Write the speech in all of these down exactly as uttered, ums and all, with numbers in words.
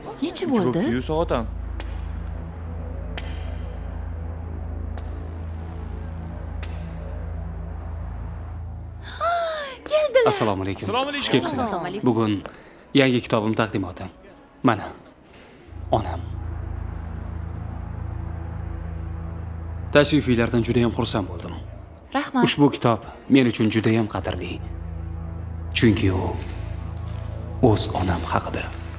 Necha bo'ldi? Yu soat ham. Keldilar. Assalomu alaykum. Assalomu alaykum. Xush kelibsizlar. Assalomu alaykum. Bugun yangi kitobim taqdimoti. Mana onam. Tashrifingizdan juda ham xursand bo'ldim. Rahmat. Ushbu kitob men uchun juda ham qadrli. Chunki u o'z onam haqida.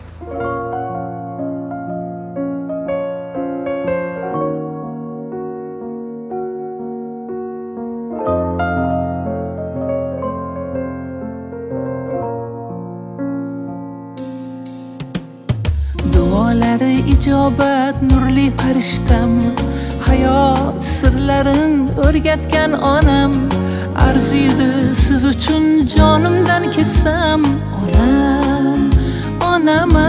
Duolari ijobat nurli farishtam, hayot sirlarin o'rgatgan onam. Arziydi siz uchun jonimdan ketsam, onam, onama.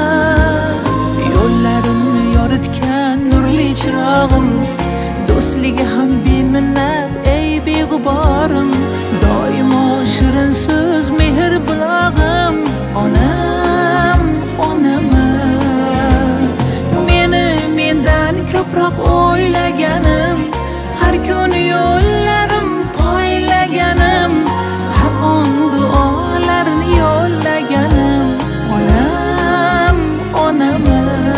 Yo'llarimni yoritgan nurli chirog'im, do'stligi ham beminnat ey beg'uborim. Doimo shirin so'z mehr bulog'im, onam, onama. Meni mendan ko'proq o'ylaganim, har kuni yo'llarim poylaganim, hamon duolarini yo'llaganim, onam, onama.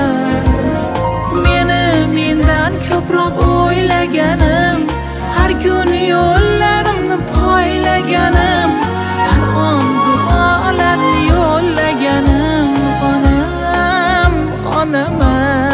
Meni mendan ko'proq o'ylaganim, har kuni yo'llarimni poylaganim, hamon duolarini yo'llaganim, onam, onama.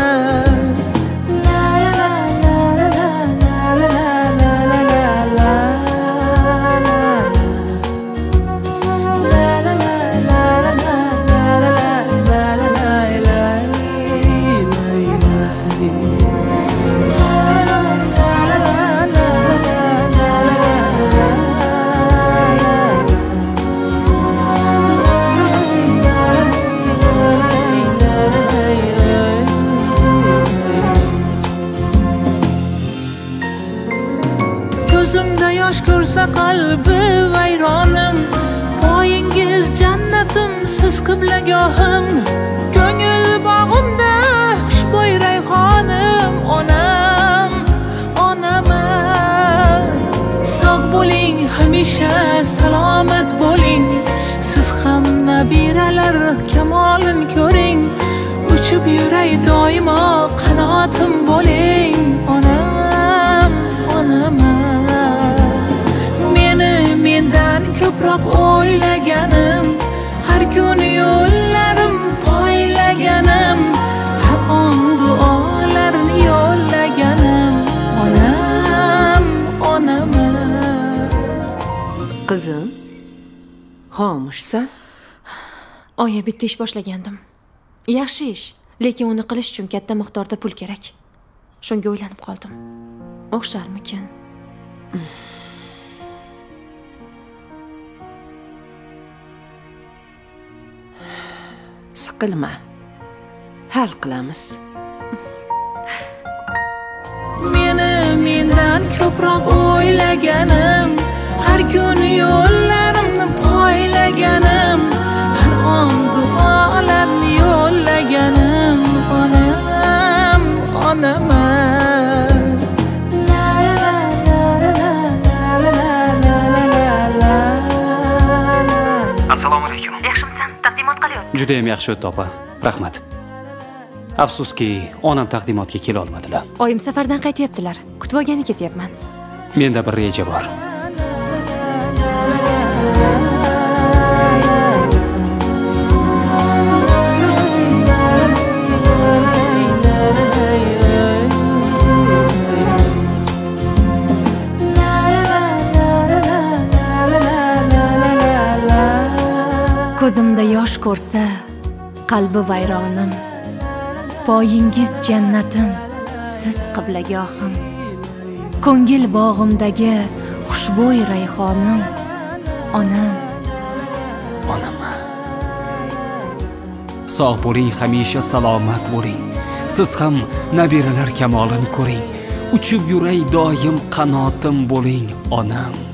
Ko'zimda yosh ko'rsa qalbi vayronim, poyingiz jannatim, siz qiblagohim. Ko'ngil bog'imda xushbo'y rayhonim, onam, onama. Sog' bo'ling, hamisha salomat bo'ling, siz ham nabiralar kamolin ko'ring. Uchib yuray doimo qanotim bo'ling, onam, onama. Mendan ko'proq o'ylaganim, har kuni yo'llarim poylaganim, hamon duolarini yo'llaganim, onam, onama. Qizim, xomushsan? Oya, bitta ish boshlagandim. Yaxshi ish, lekin uni qilish uchun katta miqdorda pul kerak. Shunga o'ylanib qoldim. O'xsharmikin? Siqilma. Hal qilamiz. Meni mendan ko'proq o'ylaganim, har kuni yo'llarimni poylaganim, har on duolarimni yo'llaganim, onam, onama. Assalomu alaykum. Yaxshimisan? Taqdimot qilyapti. Juda ham yaxshi o'tdi, opa. Rahmat. Afsuski, onam taqdimotga kela olmadilar. Oyim safardan qaytyaptilar. Kutib olgani ketyapman. Menda bir reja bor. Ko'zimda yosh ko'rsa qalbi vayronim, poyingiz jannatim, siz qiblagohim. Ko'ngil bog'imdagi xushbo'y rayhonim, onam, onama. Sog' bo'ling, hamisha salomat bo'ling. Siz ham nabiralar kamolini ko'ring. Uchib yuray doim qanotim bo'ling, onam.